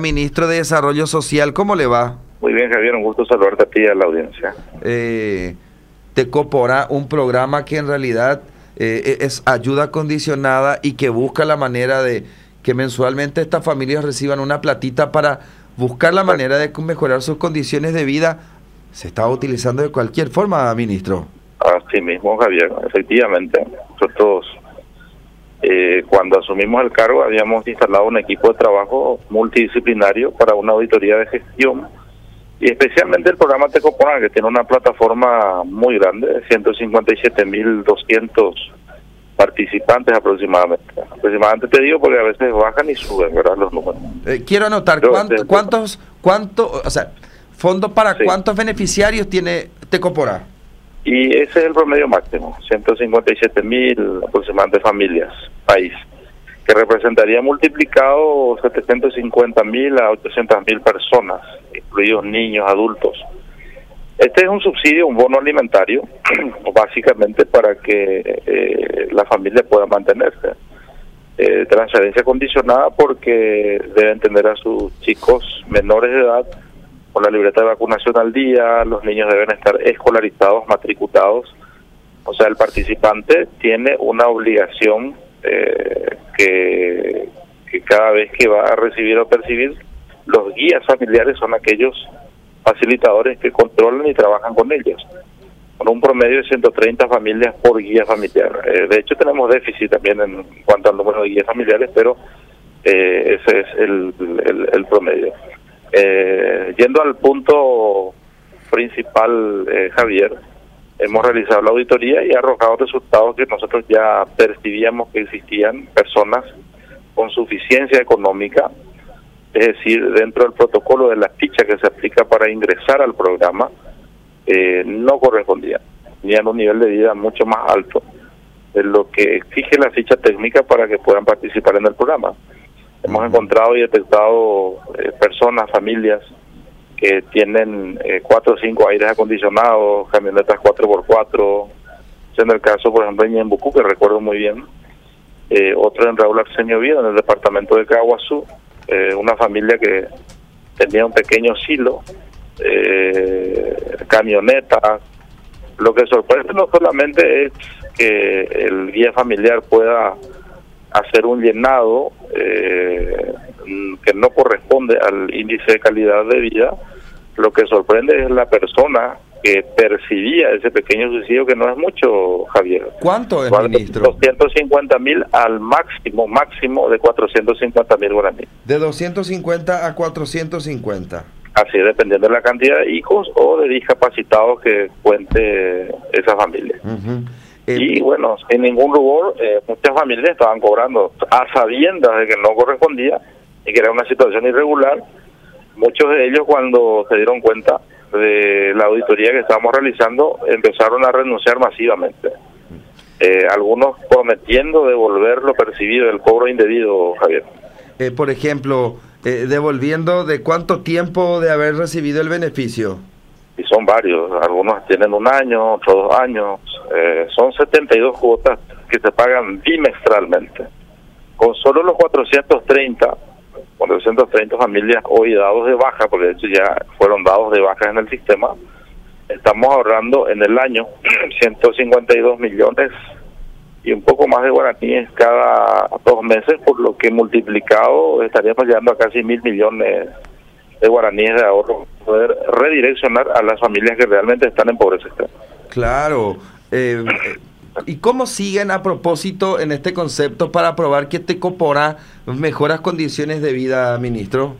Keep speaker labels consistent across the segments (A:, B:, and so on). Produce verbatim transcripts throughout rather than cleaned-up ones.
A: Ministro de Desarrollo Social, ¿cómo le va?
B: Muy bien, Javier, un gusto saludarte a ti y a la audiencia.
A: Eh, Tecopora, un programa que en realidad eh, es ayuda condicionada y que busca la manera de que mensualmente estas familias reciban una platita para buscar la manera de mejorar sus condiciones de vida. ¿Se está utilizando de cualquier forma, ministro?
B: Así mismo, Javier, efectivamente. Nosotros, eh, cuando asumimos el cargo, habíamos instalado un equipo de trabajo multidisciplinario para una auditoría de gestión, y especialmente el programa Tecopora, que tiene una plataforma muy grande, ciento cincuenta y siete mil doscientos participantes aproximadamente. Aproximadamente te digo porque a veces bajan y suben, ¿verdad?, los números.
A: Eh, quiero anotar, ¿cuánto, ¿cuántos, cuánto, o sea, fondo para sí. cuántos beneficiarios tiene Tecopora?
B: Y ese es el promedio máximo, ciento cincuenta y siete mil aproximadamente familias, país, que representaría multiplicado setecientos cincuenta mil a ochocientas mil personas, incluidos niños, adultos. Este es un subsidio, un bono alimentario, básicamente para que eh, la familia pueda mantenerse. Eh, transferencia condicionada porque deben tener a sus chicos menores de edad con la libreta de vacunación al día, los niños deben estar escolarizados, matriculados. O sea, el participante tiene una obligación eh, que, que cada vez que va a recibir o percibir, los guías familiares son aquellos facilitadores que controlan y trabajan con ellos, con un promedio de ciento treinta familias por guía familiar. Eh, de hecho, tenemos déficit también en cuanto al número de guías familiares, pero eh, ese es el, el, el promedio. Eh, yendo al punto principal, eh, Javier, hemos realizado la auditoría y ha arrojado resultados que nosotros ya percibíamos que existían personas con suficiencia económica, es decir, dentro del protocolo de la ficha que se aplica para ingresar al programa, eh, no correspondían, tenían un nivel de vida mucho más alto de lo que exige la ficha técnica para que puedan participar en el programa. Hemos encontrado y detectado eh, personas, familias que tienen eh, cuatro o cinco aires acondicionados, camionetas cuatro por cuatro, en el caso, por ejemplo, en Ñembucú, que recuerdo muy bien, eh, otro en Raúl Arsenio Viedo, en el departamento de Caguazú, eh, una familia que tenía un pequeño silo, eh, camionetas. Lo que sorprende no solamente es que el guía familiar pueda hacer un llenado eh, que no corresponde al índice de calidad de vida. Lo que sorprende es la persona que percibía ese pequeño subsidio, que no es mucho, Javier.
A: ¿Cuánto es, ministro?
B: doscientos cincuenta mil al máximo, máximo de cuatrocientos cincuenta mil guaraníes.
A: De doscientos cincuenta a cuatrocientos cincuenta.
B: Así, dependiendo de la cantidad de hijos o de discapacitados que cuente esa familia. Uh-huh. Eh, y bueno, sin ningún rubor, eh, muchas familias estaban cobrando a sabiendas de que no correspondía y que era una situación irregular. Muchos de ellos, cuando se dieron cuenta de la auditoría que estábamos realizando, empezaron a renunciar masivamente. Eh, algunos prometiendo devolver lo percibido del cobro indebido, Javier.
A: Eh, por ejemplo, eh, devolviendo de cuánto tiempo de haber recibido el beneficio.
B: Y son varios, algunos tienen un año, otros dos años, eh, son setenta y dos cuotas que se pagan bimestralmente. Con solo los cuatrocientos treinta, cuatrocientos treinta familias hoy dados de baja, porque de hecho ya fueron dados de baja en el sistema, estamos ahorrando en el año ciento cincuenta y dos millones y un poco más de guaraníes cada dos meses, por lo que multiplicado estaríamos llegando a casi mil millones de guaraníes de ahorro, poder redireccionar a las familias que realmente están en pobreza extrema.
A: Claro. Eh, ¿Y cómo siguen a propósito en este concepto para probar que Tecopora mejoras condiciones de vida, ministro?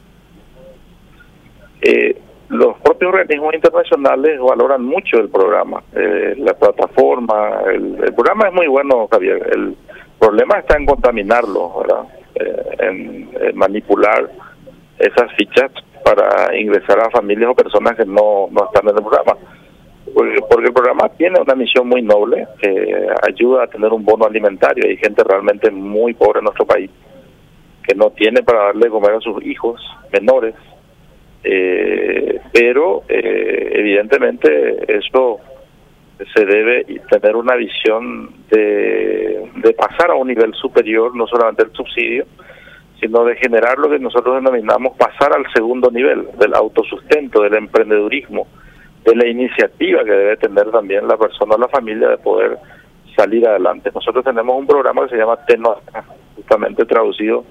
B: Eh, los propios organismos internacionales valoran mucho el programa, eh, la plataforma. El, el programa es muy bueno, Javier. El problema está en contaminarlo, ¿verdad? Eh, en, en manipular esas fichas para ingresar a familias o personas que no, no están en el programa. Porque, porque el programa tiene una misión muy noble, que ayuda a tener un bono alimentario. Hay gente realmente muy pobre en nuestro país que no tiene para darle de comer a sus hijos menores, eh, pero eh, evidentemente eso se debe tener una visión de, de pasar a un nivel superior, no solamente el subsidio, sino de generar lo que nosotros denominamos pasar al segundo nivel, del autosustento, del emprendedurismo, de la iniciativa que debe tener también la persona o la familia de poder salir adelante. Nosotros tenemos un programa que se llama Tenondera, justamente traducido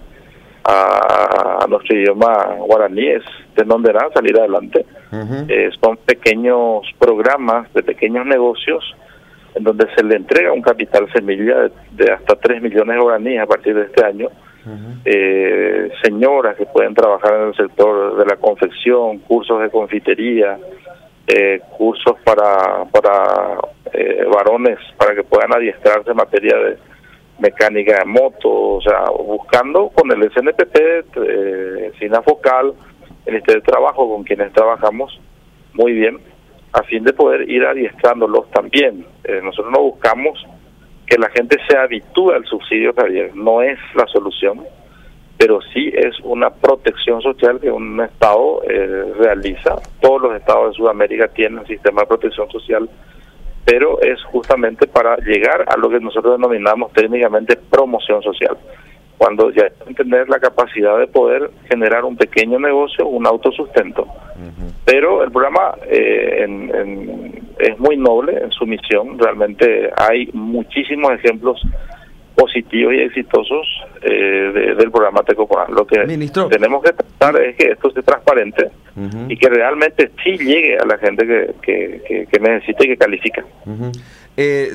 B: a, a nuestro idioma guaraní, es Tenondera, salir adelante. Uh-huh. Eh, son pequeños programas de pequeños negocios en donde se le entrega un capital semilla de, de hasta tres millones de guaraníes a partir de este año. Uh-huh. Eh, señoras que pueden trabajar en el sector de la confección, cursos de confitería, eh, cursos para para eh, varones para que puedan adiestrarse en materia de mecánica de moto, o sea, buscando con el S N P P, eh, SINAFOCAL, el Ministerio de Trabajo, con quienes trabajamos muy bien, a fin de poder ir adiestrándolos también. Eh, nosotros no buscamos que la gente se habitúe al subsidio, Javier, no es la solución, pero sí es una protección social que un Estado eh, realiza. Todos los estados de Sudamérica tienen un sistema de protección social, pero es justamente para llegar a lo que nosotros denominamos técnicamente promoción social. Cuando ya tener la capacidad de poder generar un pequeño negocio, un autosustento. Uh-huh. Pero el programa eh, en, en, es muy noble en su misión. Realmente hay muchísimos ejemplos positivos y exitosos eh, de, del programa Tecoporá. Lo que Ministro, tenemos que tratar es que esto sea transparente uh-huh. y que realmente sí llegue a la gente que, que, que, que necesita y que califica.
A: Uh-huh. eh,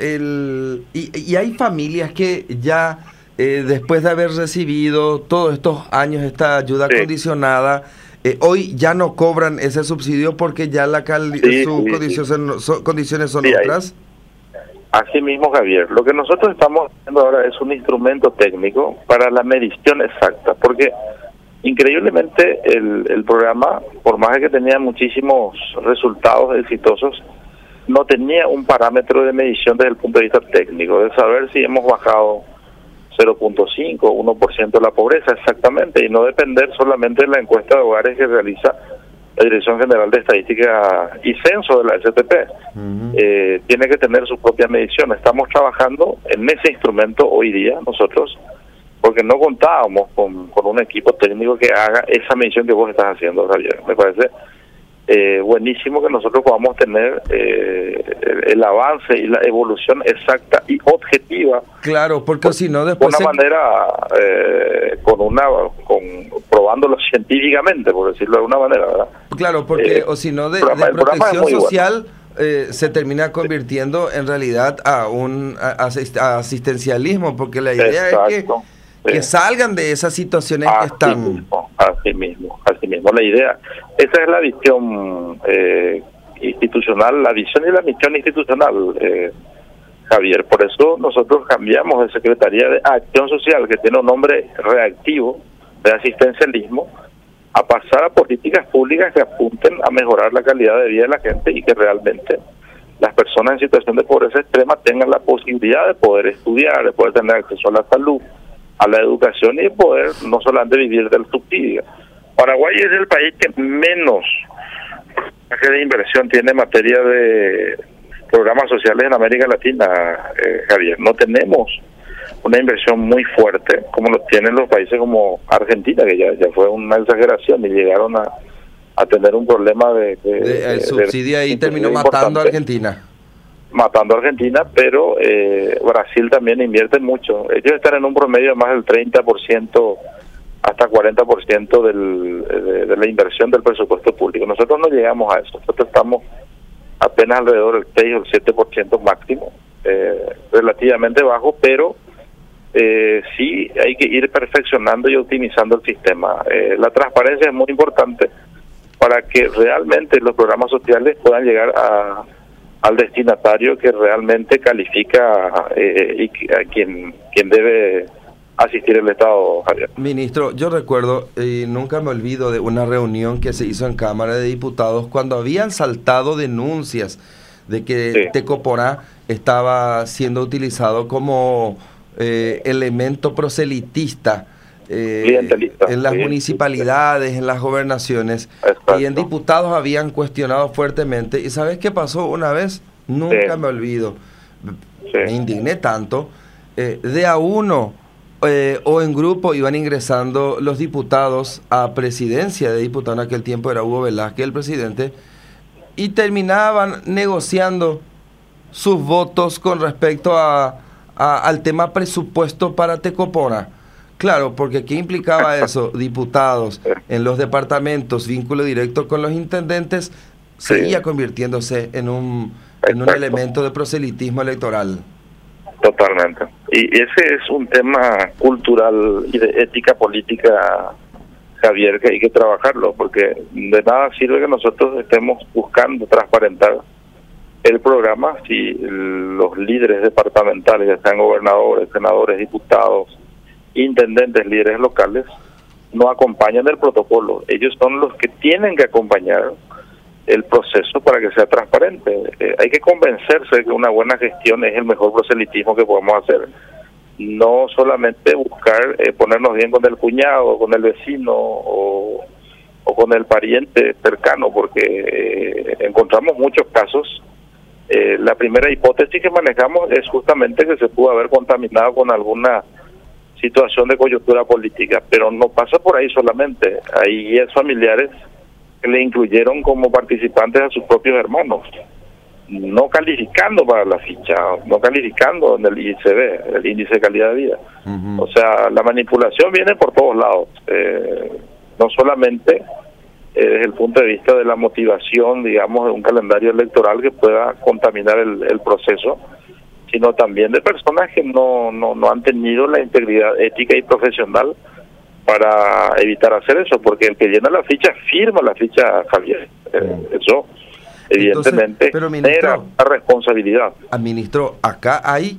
A: el, y, y hay familias que ya eh, después de haber recibido todos estos años esta ayuda sí. condicionada, eh, hoy ya no cobran ese subsidio porque ya la cali- sí, sus sí, condiciones, sí. Son, son, condiciones son sí, otras.
B: Hay. Así mismo, Javier, lo que nosotros estamos haciendo ahora es un instrumento técnico para la medición exacta, porque increíblemente el, el programa, por más de que tenía muchísimos resultados exitosos, no tenía un parámetro de medición desde el punto de vista técnico, de saber si hemos bajado cero punto cinco o uno por ciento de la pobreza exactamente, y no depender solamente de la encuesta de hogares que realiza la Dirección General de Estadística y Censo de la S T P. Uh-huh. eh, tiene que tener su propia medición. Estamos trabajando en ese instrumento hoy día nosotros, porque no contábamos con, con un equipo técnico que haga esa medición que vos estás haciendo, Javier. Me parece eh, buenísimo que nosotros podamos tener eh, el, el avance y la evolución exacta y objetiva.
A: Claro, porque si no después
B: de una se... manera eh, con una con probándolo científicamente, por decirlo de alguna manera, ¿verdad?
A: Claro, porque eh, o si no de, de protección social bueno. eh, se termina convirtiendo sí. en realidad a un a, a asistencialismo, porque la idea Exacto. es que que salgan de esas situaciones así que están
B: mismo, así mismo, así mismo la idea. Esa es la visión eh, institucional, la visión y la misión institucional, eh, Javier. Por eso nosotros cambiamos de Secretaría de Acción Social, que tiene un nombre reactivo de asistencialismo, a pasar a políticas públicas que apunten a mejorar la calidad de vida de la gente y que realmente las personas en situación de pobreza extrema tengan la posibilidad de poder estudiar, de poder tener acceso a la salud, a la educación y poder no solamente vivir del subsidio. Paraguay es el país que menos de inversión tiene en materia de programas sociales en América Latina, eh, Javier. No tenemos una inversión muy fuerte como lo tienen los países como Argentina, que ya, ya fue una exageración y llegaron a, a tener un problema de... de,
A: de el subsidio de, ahí terminó matando a Argentina.
B: matando a Argentina, pero eh, Brasil también invierte mucho. Ellos están en un promedio de más del treinta por ciento hasta cuarenta por ciento del, de, de la inversión del presupuesto público. Nosotros no llegamos a eso. Nosotros estamos apenas alrededor del seis o el siete por ciento máximo, eh, relativamente bajo, pero eh, sí hay que ir perfeccionando y optimizando el sistema. Eh, la transparencia es muy importante para que realmente los programas sociales puedan llegar a al destinatario que realmente califica eh, y a quien quien debe asistir el Estado, Javier.
A: Ministro, yo recuerdo, y nunca me olvido de una reunión que se hizo en Cámara de Diputados cuando habían saltado denuncias de que sí. Tecoporá estaba siendo utilizado como eh, elemento proselitista Eh, en las sí, municipalidades, sí. en las gobernaciones. Exacto. Y en diputados habían cuestionado fuertemente. ¿Y sabes qué pasó una vez? Nunca sí. me olvido. Sí. Me indigné tanto. Eh, de a uno eh, o en grupo iban ingresando los diputados a presidencia de diputado. En aquel tiempo era Hugo Velázquez el presidente, y terminaban negociando sus votos con respecto a, a, al tema presupuesto para Tecopona. Claro, porque ¿qué implicaba eso? Diputados en los departamentos, vínculo directo con los intendentes,
B: Sí.
A: seguía convirtiéndose en un, en un elemento de proselitismo electoral.
B: Totalmente. Y ese es un tema cultural y de ética política, Javier, que hay que trabajarlo, porque de nada sirve que nosotros estemos buscando transparentar el programa si los líderes departamentales, ya sean gobernadores, senadores, diputados, intendentes, líderes locales, no acompañan el protocolo. Ellos son los que tienen que acompañar el proceso para que sea transparente. Eh, hay que convencerse de que una buena gestión es el mejor proselitismo que podemos hacer. No solamente buscar eh, ponernos bien con el cuñado, con el vecino o, o con el pariente cercano, porque eh, encontramos muchos casos. Eh, la primera hipótesis que manejamos es justamente que se pudo haber contaminado con alguna situación de coyuntura política, pero no pasa por ahí solamente. Hay guías familiares que le incluyeron como participantes a sus propios hermanos, no calificando para la ficha, no calificando en el I C B, el índice de calidad de vida. Uh-huh. O sea, la manipulación viene por todos lados, eh, no solamente eh, desde el punto de vista de la motivación, digamos, de un calendario electoral que pueda contaminar el, el proceso, sino también de personas que no, no, no han tenido la integridad ética y profesional para evitar hacer eso, porque el que llena la ficha firma la ficha, Javier. Eh, eso evidentemente genera la responsabilidad.
A: Ministro, acá hay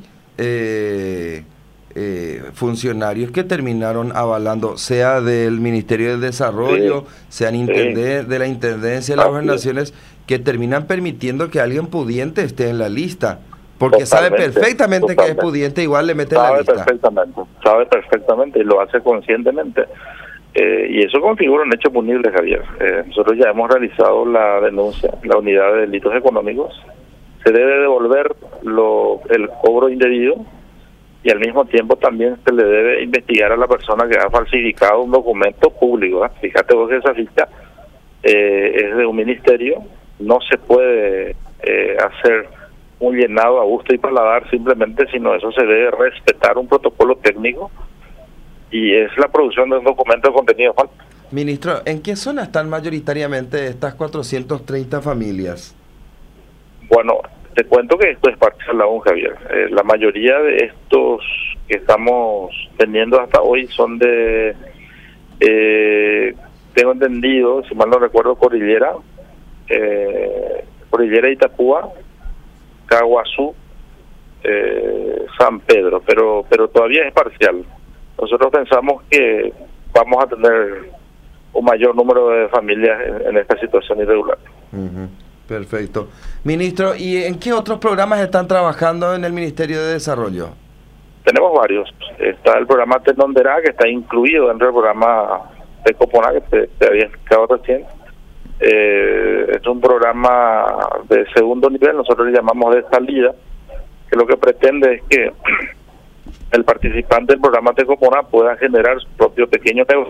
A: eh, eh, funcionarios que terminaron avalando, sea del Ministerio del Desarrollo, sí, sean intendentes sí. de la Intendencia de las Gobernaciones, que terminan permitiendo que alguien pudiente esté en la lista. Porque totalmente, sabe perfectamente totalmente. que es pudiente, igual le mete
B: sabe
A: la lista.
B: Perfectamente, sabe perfectamente y lo hace conscientemente. Eh, y eso configura un hecho punible, Javier. Eh, nosotros ya hemos realizado la denuncia, la unidad de delitos económicos. Se debe devolver lo, el cobro indebido y al mismo tiempo también se le debe investigar a la persona que ha falsificado un documento público. ¿eh? Fíjate vos que esa ficha eh, es de un ministerio, no se puede eh, hacer un llenado a gusto y paladar simplemente, sino eso se debe respetar un protocolo técnico y es la producción de un documento de contenido falso.
A: Ministro, ¿en qué zona están mayoritariamente estas cuatrocientas treinta familias?
B: Bueno, te cuento que esto es parcial aún, Javier. Eh, la mayoría de estos que estamos teniendo hasta hoy son de, eh, tengo entendido, si mal no recuerdo, Cordillera, eh, Cordillera Itapúa, Caguazú, eh, San Pedro, pero pero todavía es parcial. Nosotros pensamos que vamos a tener un mayor número de familias en, en esta situación irregular.
A: Uh-huh. Perfecto. Ministro, ¿y en qué otros programas están trabajando en el Ministerio de Desarrollo?
B: Tenemos varios. Está el programa Tenondera, que está incluido dentro del programa Tecopona, que te, te había explicado recién. Eh, es un programa de segundo nivel, nosotros le llamamos de salida, que lo que pretende es que el participante del programa Tecopona pueda generar su propio pequeño negocio,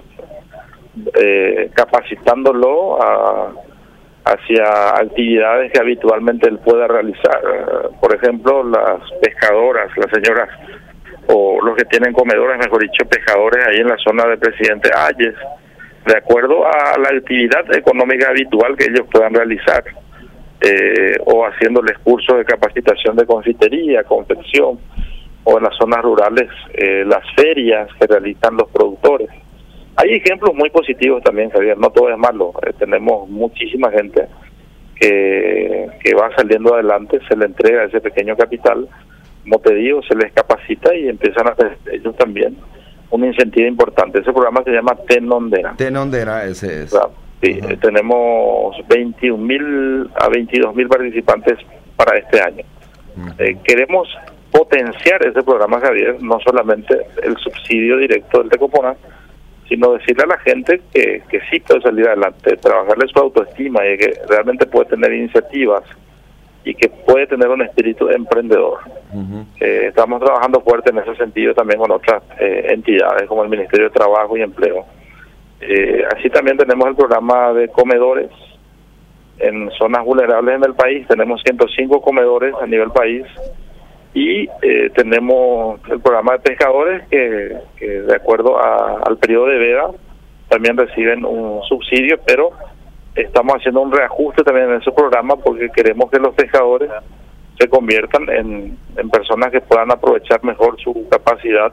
B: eh, capacitándolo a, hacia actividades que habitualmente él pueda realizar. Por ejemplo, las pescadoras, las señoras, o los que tienen comedores, mejor dicho, pescadores ahí en la zona de Presidente Hayes, de acuerdo a la actividad económica habitual que ellos puedan realizar, eh, o haciéndoles cursos de capacitación de confitería, confección, o en las zonas rurales, eh, las ferias que realizan los productores. Hay ejemplos muy positivos también, Javier, no todo es malo. Eh, tenemos muchísima gente que, que va saliendo adelante, se le entrega ese pequeño capital, como te digo, se les capacita y empiezan a hacer ellos también un incentivo importante. Ese programa se llama Tenondera.
A: Tenondera, ese es.
B: ¿Verdad? Sí, uh-huh. eh, tenemos veintiún mil a veintidós mil participantes para este año. Uh-huh. Eh, queremos potenciar ese programa, Javier, no solamente el subsidio directo del Tecopona, sino decirle a la gente que, que sí puede salir adelante, trabajarle su autoestima y que realmente puede tener iniciativas y que puede tener un espíritu emprendedor. Uh-huh. Eh, estamos trabajando fuerte en ese sentido también con otras eh, entidades como el Ministerio de Trabajo y Empleo. Eh, así también tenemos el programa de comedores en zonas vulnerables en el país. Tenemos ciento cinco comedores a nivel país y eh, tenemos el programa de pescadores que, que de acuerdo a, al periodo de veda también reciben un subsidio, pero estamos haciendo un reajuste también en ese programa porque queremos que los pescadores se conviertan en, en personas que puedan aprovechar mejor su capacidad,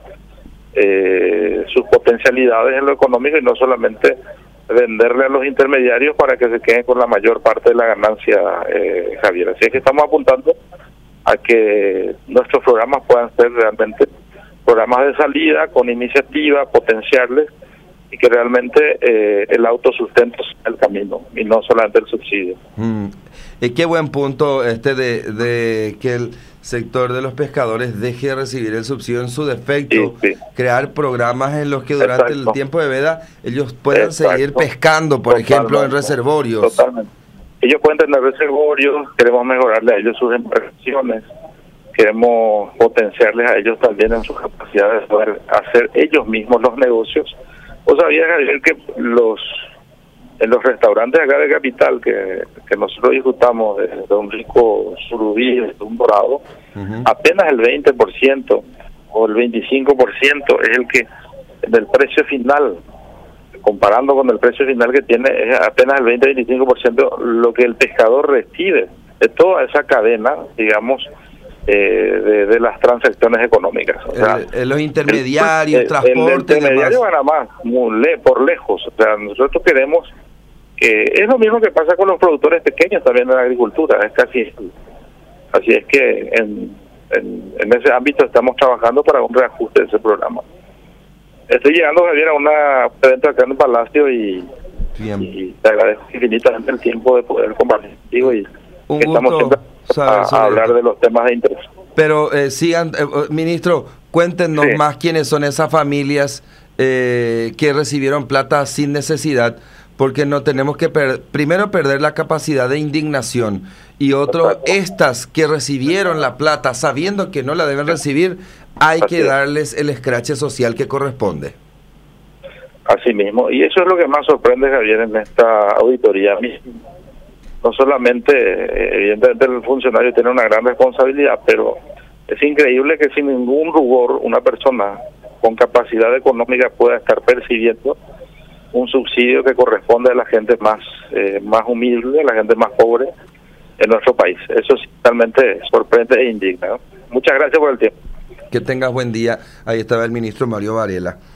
B: eh, sus potencialidades en lo económico y no solamente venderle a los intermediarios para que se queden con la mayor parte de la ganancia, eh, Javier. Así es que estamos apuntando a que nuestros programas puedan ser realmente programas de salida, con iniciativa, potenciarles y que realmente eh, el autosustento sea el camino y no solamente el subsidio.
A: Mm. Y qué buen punto este de, de que el sector de los pescadores deje de recibir el subsidio en su defecto, sí, sí. crear programas en los que durante Exacto. el tiempo de veda ellos puedan Exacto. seguir pescando, por Totalmente. ejemplo, en reservorios.
B: Totalmente. Ellos pueden tener reservorios, queremos mejorarle a ellos sus inversiones, queremos potenciarles a ellos también en su capacidad de poder hacer ellos mismos los negocios. Vos sabías, Javier, que los en los restaurantes acá de Capital, que, que nosotros disfrutamos de, de un rico surubí, de un dorado, uh-huh. apenas el veinte por ciento o el veinticinco por ciento es el que del precio final, comparando con el precio final que tiene, es apenas el veinte a veinticinco por ciento lo que el pescador recibe de toda esa cadena, digamos, eh, de, de las transacciones económicas. O sea,
A: el, los intermediarios,
B: el,
A: transporte...
B: El intermediario gana más, muy le, por lejos. O sea, nosotros queremos que... Es lo mismo que pasa con los productores pequeños también en la agricultura, es casi... Así es que en, en, en ese ámbito estamos trabajando para un reajuste de ese programa. Estoy llegando, Javier, a una evento acá en el Palacio y, y te agradezco infinitamente el tiempo de poder compartir contigo y
A: un
B: que estamos siempre a, a hablar de los temas de interés.
A: Pero eh, sigan, eh, ministro, cuéntenos sí. más quiénes son esas familias eh, que recibieron plata sin necesidad, porque no tenemos que per primero perder la capacidad de indignación y otro, Exacto. estas que recibieron la plata sabiendo que no la deben recibir, hay Así que es. darles el escrache social que corresponde.
B: Así mismo, y eso es lo que más sorprende, Javier, en esta auditoría. No solamente, evidentemente, el funcionario tiene una gran responsabilidad, pero es increíble que sin ningún rubor una persona con capacidad económica pueda estar percibiendo un subsidio que corresponde a la gente más eh, más humilde, a la gente más pobre en nuestro país. Eso sí, realmente sorprende e indigna, ¿no? Muchas gracias por el tiempo.
A: Que tengas buen día. Ahí estaba el ministro Mario Varela.